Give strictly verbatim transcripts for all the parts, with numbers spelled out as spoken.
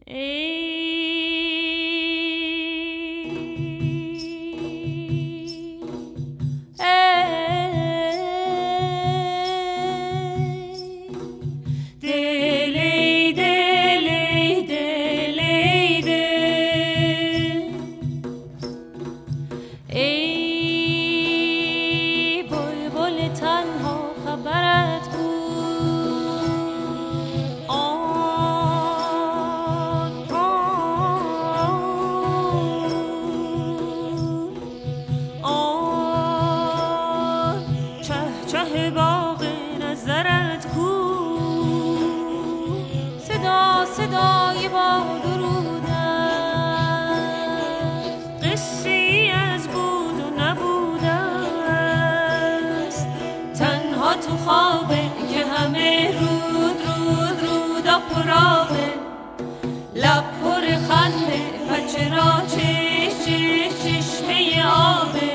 تو خوابه که همه رود رود رودا پرابه، لب پر خنده و چرا چش چش چشمه آبه.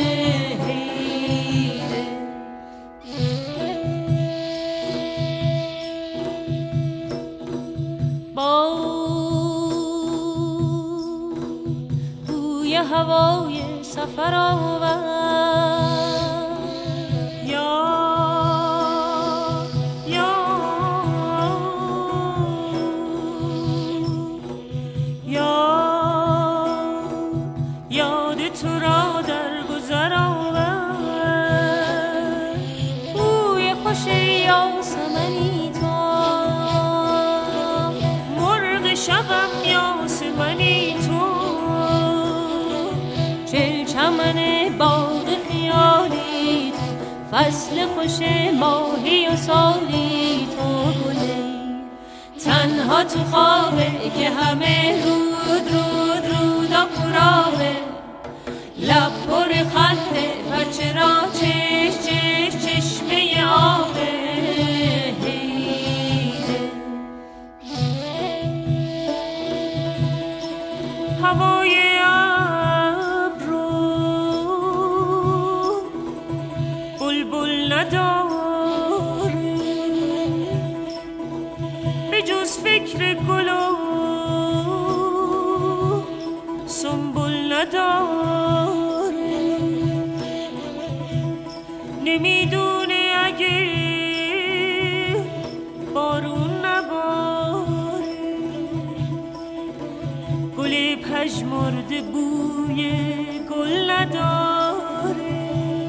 با بوی هوای سفر آور تو را در گذر آور، بوی خوش یاسمنی تو، مرغ شبم یاسمنی تو، چل چمن باغ خیالی تو، فصل خوش ماهی و سالی تو گلی. تنها تو خوابه که همه رود رود رودا پرابه، لب پر خنده و چرا چش چش چشمه آبه. هوای ابرو بلبل نداره، به جز فکر گل و سنبل نداره. نمیدونه اگه بارون نباره، گل پژمرده بوی گل نداره.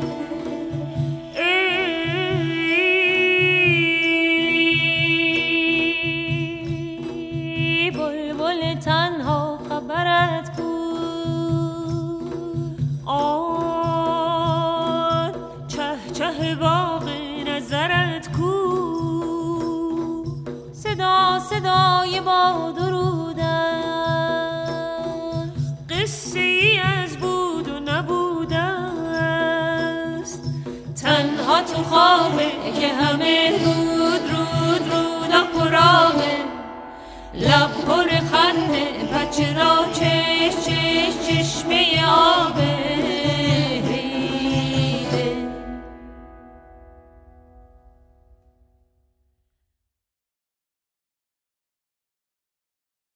ای بلبل تنها خبرت کو، آن چه چه باغ نظرت کو، صدا صدای باد و رود است، قصه ای از بود و نبود است. تنها تو خوابه که همه رود رود رودا پرابه، لب پر خنده و چرا چش چش